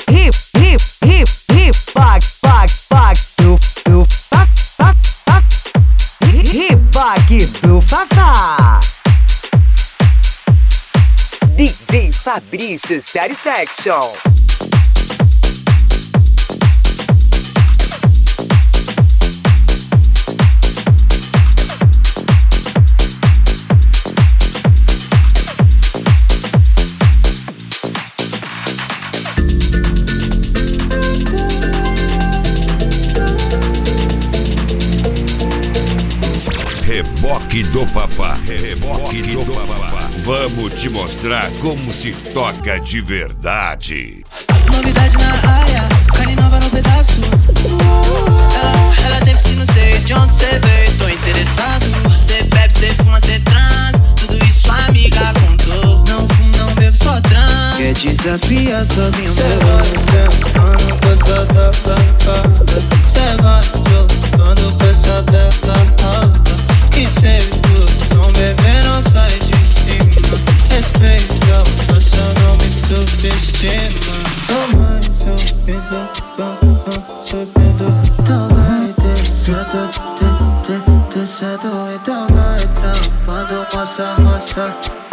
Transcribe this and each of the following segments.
do Fafá. DJ Fabrício Satisfaction. Reboque do Fafá. Reboque do Fafá. Vamos te mostrar como se toca de verdade. Novidade na área, carne nova no pedaço. Ela tem que não sei de onde cê veio, tô interessado. Cê bebe, cê fuma, cê trans, tudo isso a amiga contou. Não fumo, não bebo, só trans. Quer desafiar, só vem cê vai jogando com essa tapada. Cê vai jogando com essa tapada. Que cê viu, som bebê não sai de cima. Respeita, você não me subestima. Toma, subindo, então vai descendo, então vai trampando, moça.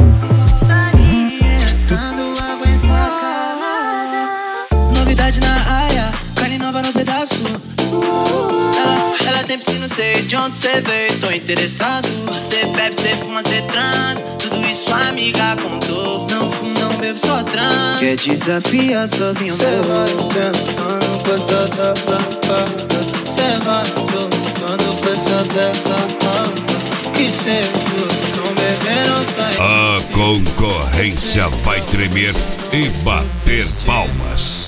Salientando, aguenta a calada. Novidade na área, carne nova no pedaço. Ela tem piscina, não sei de onde cê veio, tô interessado. Cê bebe, cê fuma, cê trans, tudo isso a amiga contou. Não fumo, não bebo, só trans. Quer desafiar, só vinho cê vai jogando com essa tapada. Cê vai jogando com essa tapada. Que cê viu, som bebê não sai. A concorrência vai tremer e bater palmas.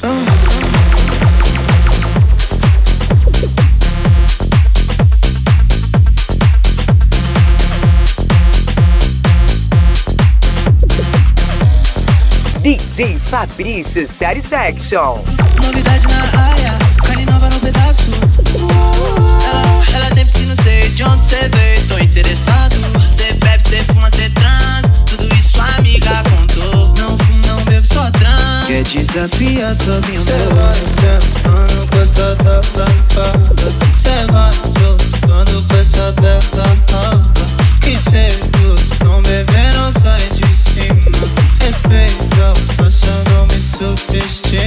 DJ Fabrício Satisfaction. Novidade na área, carne nova no pedaço. Ela tem piscina, não sei de onde cê veio, tô interessado. Cê bebe, cê fuma, cê trans, tudo isso a amiga contou. Não fumo, não bebo, só trans. Quer desafiar, só vinho cê vai jogando com essa tapada. Cê vai jogando com essa tapada. Que cê viu, som bebê não sai de cima. Respeita, você não me subestima.